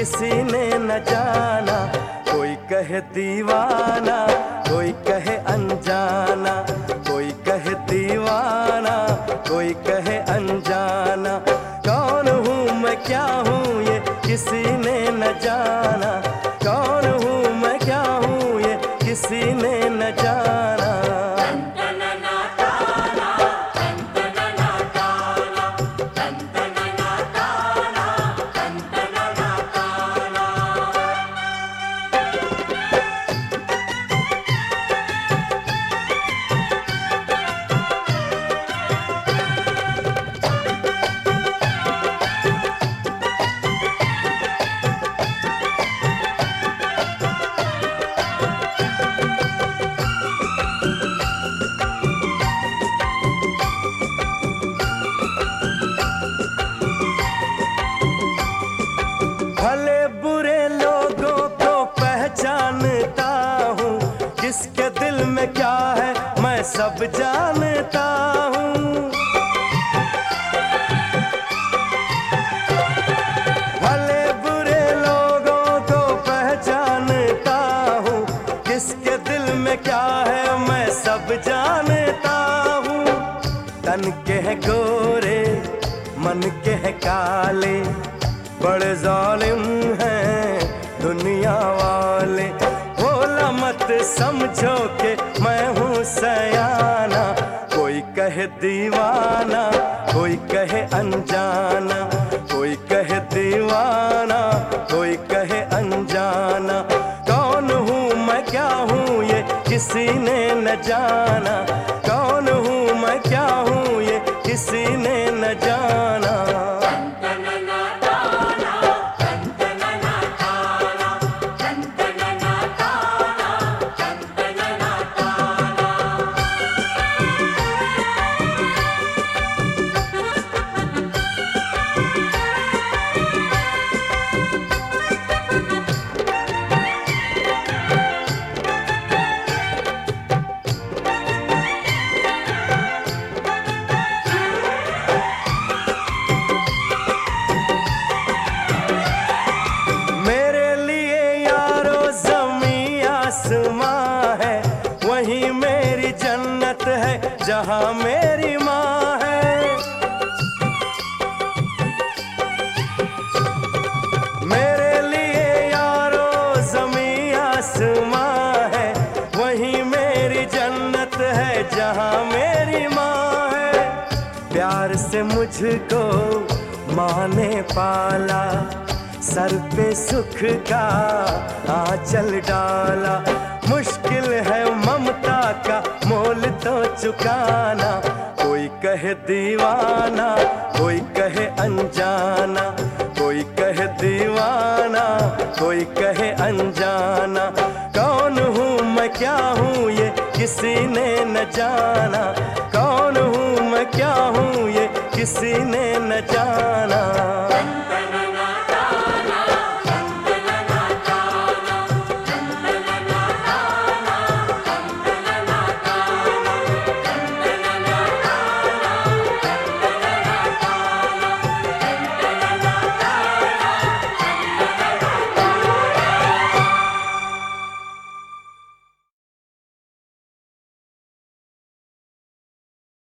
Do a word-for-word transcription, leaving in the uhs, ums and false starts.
किसी ने न जाना। कोई कहे दीवाना, कोई कहे अनजाना, कोई कहे दीवाना, कोई कहे अनजाना। कौन हूँ मैं, क्या हूँ ये किसी ने न जाना। कौन हूँ मैं, क्या हूँ ये किसी ने न जाना। भले बुरे लोगों को पहचानता हूँ, किसके दिल में क्या है मैं सब जानता हूँ। भले बुरे लोगों को पहचानता हूँ, किसके दिल में क्या है मैं सब जानता हूँ। तन के है गोरे, मन के है काले, बड़े जालिम हैं दुनिया वाले। भोला मत समझो कि मैं हूँ सयाना। कोई कहे दीवाना, कोई कहे अनजाना, कोई कहे दीवाना, कोई कहे अनजाना। कौन हूँ मैं, क्या हूँ ये किसी ने न जाना। कौन हूँ मैं, क्या हूँ ये किसी ने न जाना। वही मेरी जन्नत है जहाँ मेरी माँ है। मेरे लिए यारो ज़मीं आसमां है, वही मेरी जन्नत है जहाँ मेरी माँ है। प्यार से मुझको माँ ने पाला, सर पे सुख का आंचल डाला। मुश्किल है ममता का मोल तो चुकाना। कोई कहे दीवाना, कोई कहे अनजाना, कोई कहे दीवाना, कोई कहे अनजाना। कौन हूँ मैं, क्या हूँ ये किसी ने न जाना। कौन हूँ मैं, क्या हूँ ये किसी ने न जाना।